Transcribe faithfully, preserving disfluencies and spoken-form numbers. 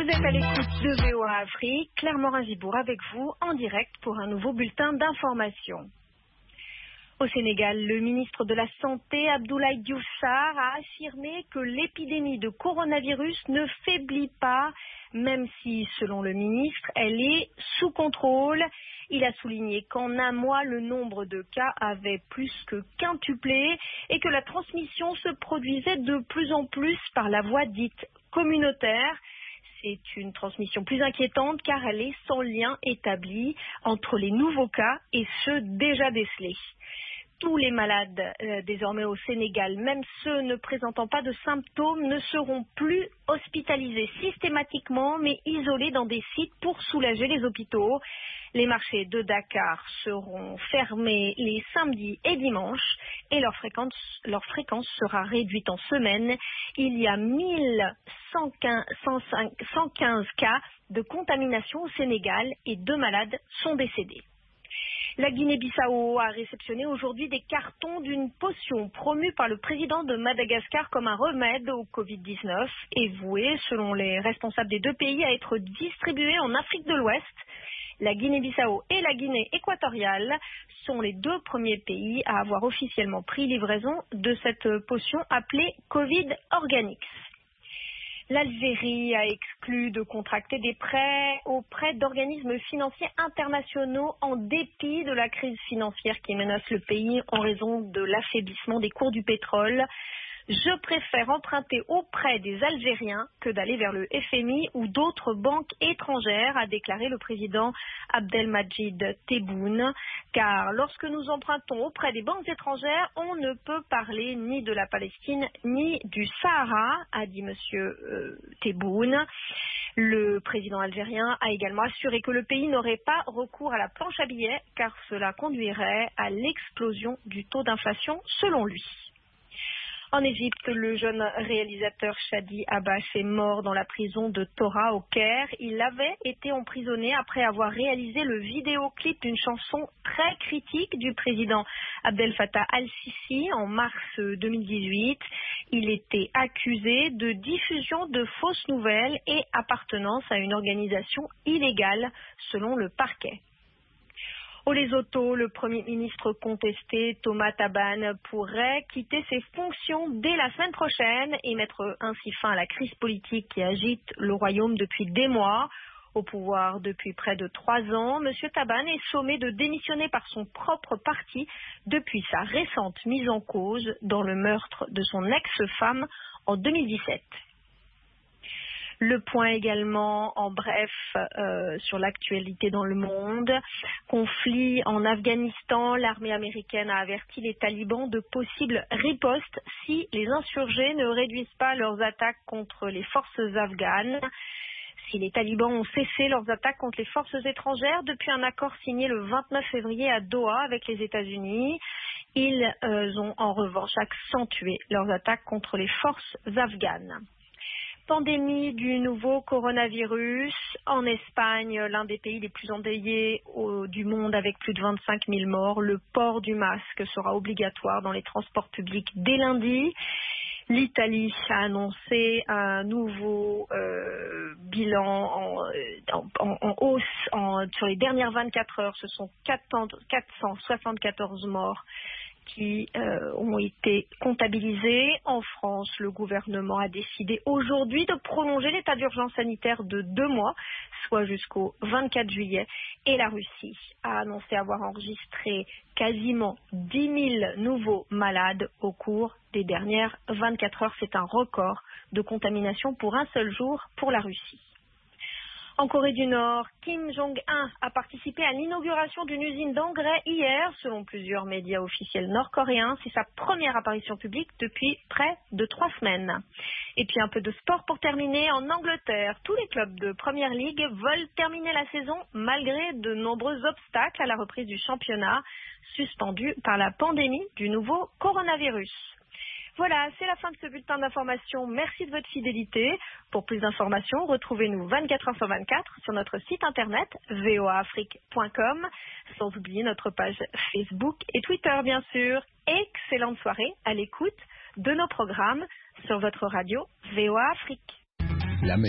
Vous êtes à l'écoute de V O A Afrique, Claire Morin-Gibourg avec vous en direct pour un nouveau bulletin d'information. Au Sénégal, le ministre de la Santé, Abdoulaye Diouf Sarr, a affirmé que l'épidémie de coronavirus ne faiblit pas, même si, selon le ministre, elle est sous contrôle. Il a souligné qu'en un mois, le nombre de cas avait plus que quintuplé et que la transmission se produisait de plus en plus par la voie dite communautaire. C'est une transmission plus inquiétante car elle est sans lien établi entre les nouveaux cas et ceux déjà décelés. Tous les malades euh, désormais au Sénégal, même ceux ne présentant pas de symptômes, ne seront plus hospitalisés systématiquement, mais isolés dans des sites pour soulager les hôpitaux. Les marchés de Dakar seront fermés les samedis et dimanches et leur fréquence, leur fréquence sera réduite en semaine. Il y a mille cent quinze cas de contamination au Sénégal et deux malades sont décédés. La Guinée-Bissau a réceptionné aujourd'hui des cartons d'une potion promue par le président de Madagascar comme un remède au covid dix-neuf et vouée, selon les responsables des deux pays, à être distribuée en Afrique de l'Ouest. La Guinée-Bissau et la Guinée équatoriale sont les deux premiers pays à avoir officiellement pris livraison de cette potion appelée Covid Organics. L'Algérie a exclu de contracter des prêts auprès d'organismes financiers internationaux en dépit de la crise financière qui menace le pays en raison de l'affaiblissement des cours du pétrole. Je préfère emprunter auprès des Algériens que d'aller vers le F M I ou d'autres banques étrangères, a déclaré le président Abdelmadjid Tebboune. Car lorsque nous empruntons auprès des banques étrangères, on ne peut parler ni de la Palestine ni du Sahara, a dit M. Euh, Tebboune. Le président algérien a également assuré que le pays n'aurait pas recours à la planche à billets car cela conduirait à l'explosion du taux d'inflation selon lui. En Égypte, le jeune réalisateur Shadi Abash est mort dans la prison de Tora au Caire. Il avait été emprisonné après avoir réalisé le vidéoclip d'une chanson très critique du président Abdel Fattah al-Sisi en mars deux mille dix-huit. Il était accusé de diffusion de fausses nouvelles et appartenance à une organisation illégale selon le parquet. Au Lesotho, le Premier ministre contesté, Thomas Thabane, pourrait quitter ses fonctions dès la semaine prochaine et mettre ainsi fin à la crise politique qui agite le royaume depuis des mois. Au pouvoir depuis près de trois ans, M. Thabane est sommé de démissionner par son propre parti depuis sa récente mise en cause dans le meurtre de son ex-femme en deux mille dix-sept. Le point également, en bref, euh, sur l'actualité dans le monde. Conflit en Afghanistan, l'armée américaine a averti les talibans de possibles ripostes si les insurgés ne réduisent pas leurs attaques contre les forces afghanes. Si les talibans ont cessé leurs attaques contre les forces étrangères depuis un accord signé le vingt-neuf février à Doha avec les États-Unis, ils euh, ont en revanche accentué leurs attaques contre les forces afghanes. Pandémie du nouveau coronavirus. En Espagne, l'un des pays les plus endeuillés au, du monde avec plus de vingt-cinq mille morts, le port du masque sera obligatoire dans les transports publics dès lundi. L'Italie a annoncé un nouveau euh, bilan en, en, en hausse en, sur les dernières vingt-quatre heures. Ce sont quatre cent soixante-quatorze morts qui euh, ont été comptabilisés. En France, le gouvernement a décidé aujourd'hui de prolonger l'état d'urgence sanitaire de deux mois, soit jusqu'au vingt-quatre juillet. Et la Russie a annoncé avoir enregistré quasiment dix mille nouveaux malades au cours des dernières vingt-quatre heures. C'est un record de contamination pour un seul jour pour la Russie. En Corée du Nord, Kim Jong-un a participé à l'inauguration d'une usine d'engrais hier, selon plusieurs médias officiels nord-coréens. C'est sa première apparition publique depuis près de trois semaines. Et puis un peu de sport pour terminer. En Angleterre, tous les clubs de Première Ligue veulent terminer la saison malgré de nombreux obstacles à la reprise du championnat, suspendu par la pandémie du nouveau coronavirus. Voilà, c'est la fin de ce bulletin d'information. Merci de votre fidélité. Pour plus d'informations, retrouvez-nous vingt-quatre heures sur vingt-quatre sur notre site internet v o a afrique point com, sans oublier notre page Facebook et Twitter, bien sûr. Excellente soirée à l'écoute de nos programmes sur votre radio V O A Afrique. La